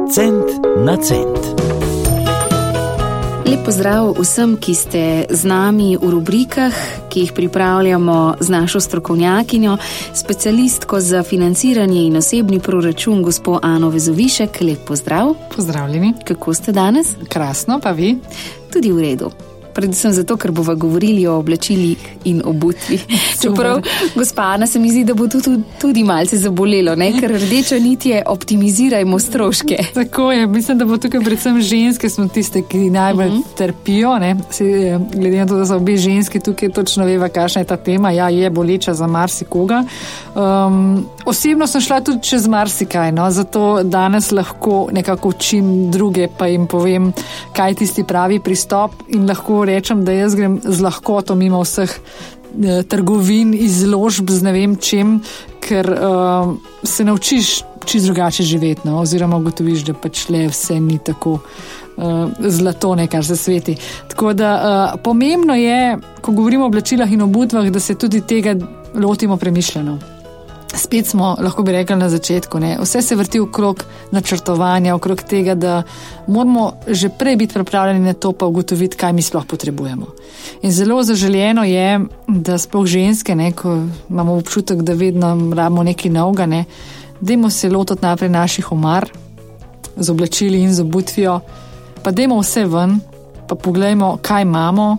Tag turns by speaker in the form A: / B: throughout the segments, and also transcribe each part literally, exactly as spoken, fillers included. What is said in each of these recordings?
A: Cent na cent.
B: Lep pozdrav vsem, ki ste z nami v rubrikah, ki jih pripravljamo z našo strokovnjakinjo, specialistko za financiranje in osebni proračun, gospo Ano Vezovišek. Lep pozdrav.
C: Pozdravljeni.
B: Kako ste danes?
C: Krasno, pa vi?
B: Tudi v redu. Predvsem zato, ker bova govorili o oblačilih in obutvi. Čeprav, gospa Ana, se mi zdi, da bo to tudi, tudi malce zabolelo, ne? Ker rdeča nit je optimizirajmo stroške.
C: Tako je, mislim, da bo tukaj predvsem ženske smo tiste, ki najbolj uh-huh. trpijo, ne? Se, glede na to, da so obe ženski, tukaj točno veva, kakšna je ta tema. Ja, je boleča za marsikoga. Um, osebno sem šla tudi čez marsikaj, no? Zato danes lahko nekako učim druge, pa jim povem, kaj tisti pravi pristop in lahko rečem, da jaz grem z lahkoto mimo vseh eh, trgovin, izložb z ne vem čem, ker uh, se naučiš čisto drugače živeti, no? Oziroma ugotoviš, da pač le vse ni tako uh, zlato, ne, kar se sveti. Tako da uh, pomembno je, ko govorimo o oblačilah in obutvah, da se tudi tega lotimo premišljeno. Spet smo, lahko bi rekli na začetku, ne? Vse se vrti okrog načrtovanja, okrog tega, da moramo že prej biti pripravljeni na to, pa ugotoviti, kaj mi sploh potrebujemo. In zelo zaželjeno je, da sploh ženske, ne, ko imamo občutek, da vedno rabimo nekaj novega, ne, dajmo se lotiti naprej naših omar z oblačili in z obutvijo, pa dajmo vse ven, pa poglejmo, kaj imamo,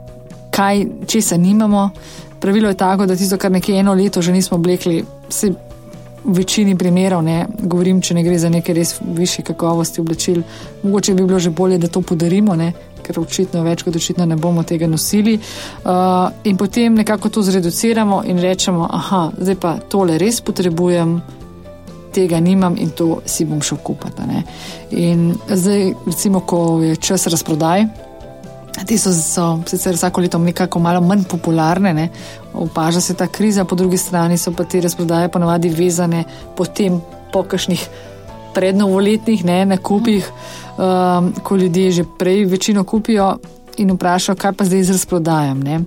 C: kaj, česa nimamo. Pravilo je tako, da tisto, kar nekje eno leto že nismo oblekli, se v večini primerov, ne, govorim, če ne gre za neke res višje kakovosti oblačil, mogoče bi bilo že bolje, da to podarimo, ne, ker očitno več kot očitno ne bomo tega nosili. Uh, in potem nekako to zreduciramo in rečemo, aha, zdaj pa tole res potrebujem, tega nimam in to si bom šel kupati. Ne. In zdaj, recimo, ko je čas razprodaj, ti so, so sicer vsako leto nekako malo manj popularne, ne, opaža se ta kriza, po drugi strani so pa te razprodaje ponavadi vezane potem po kakšnih prednovoletnih, ne, nakupih, um, ko ljudje že prej večino kupijo in vprašajo, kaj pa zdaj z razprodajam, ne.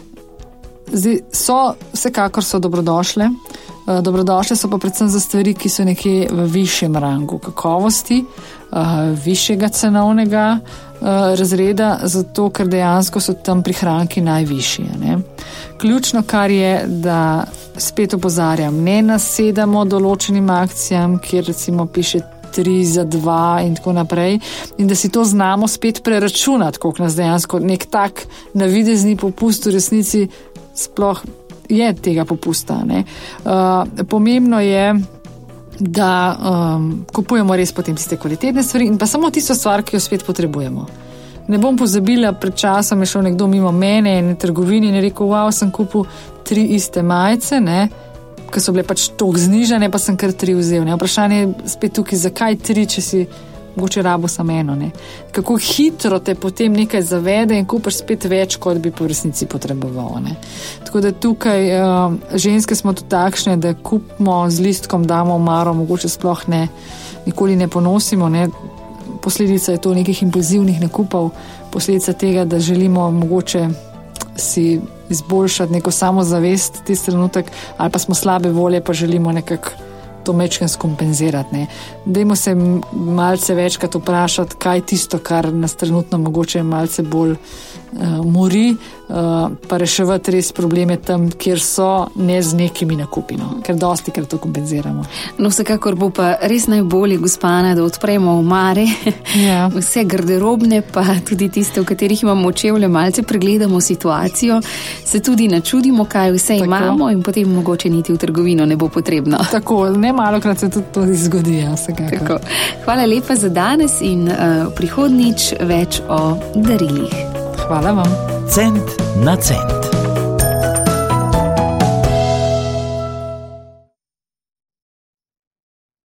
C: Zdaj so, vsekakor so dobrodošle, uh, dobrodošle so pa predvsem za stvari, ki so nekje v višjem rangu kakovosti, uh, višjega cenovnega razreda, zato ker dejansko so tam prihranki najvišji. Ne? Ključno, kar je, da spet opozarjam, ne nasedamo določenim akcijam, kjer recimo piše tri za dva in tako naprej, in da si to znamo spet preračunati, koliko nas dejansko nek tak navidezni popust v resnici sploh je tega popusta. Ne? Uh, pomembno je, da um, kupujemo res potem tiste kvalitetne stvari in pa samo tisto stvar, ki jo spet potrebujemo. Ne bom pozabila, pred časom je šel nekdo mimo mene in v trgovini in je rekel, wow, sem kupil tri iste majice, ne, ki so bile pač toliko znižane, pa sem kar tri vzel. Ne. Vprašanje je spet tukaj, zakaj tri, če si mogoče rabo samo eno. Ne. Kako hitro te potem nekaj zavede in kupaš spet več, kot bi po resnici potreboval. Ne. Tako da tukaj uh, ženske smo tudi takšne, da kupimo z listkom, damo v maro, mogoče sploh ne, nikoli ne ponosimo. Ne. Posledica je to nekih impulzivnih nakupov, posledica tega, da želimo mogoče si izboljšati neko samozavest tisti trenutek, ali pa smo slabe volje, pa želimo nekako to mečken skompenzirati. Ne. Dajmo se malce večkrat vprašati, kaj tisto, kar nas trenutno mogoče malce bolj uh, mori, uh, pa reševati res probleme tam, kjer so, ne z nekimi nakupi, no. Ker dosti krat to kompenziramo.
B: No, vsekakor bo pa res najbolje, gospa Ana, da odpremo omare, ja. Vse garderobne, pa tudi tiste, v katerih imamo čevlje, malce pregledamo situacijo, se tudi načudimo, kaj vse Tako. imamo in potem mogoče niti v trgovino ne bo potrebno.
C: Tako, ne malokrat se tudi to zgodi, ja, vsekakor.
B: Hvala lepa za danes in uh, prihodnjič več o darilih.
C: Hvala vam.
A: Cent na cent.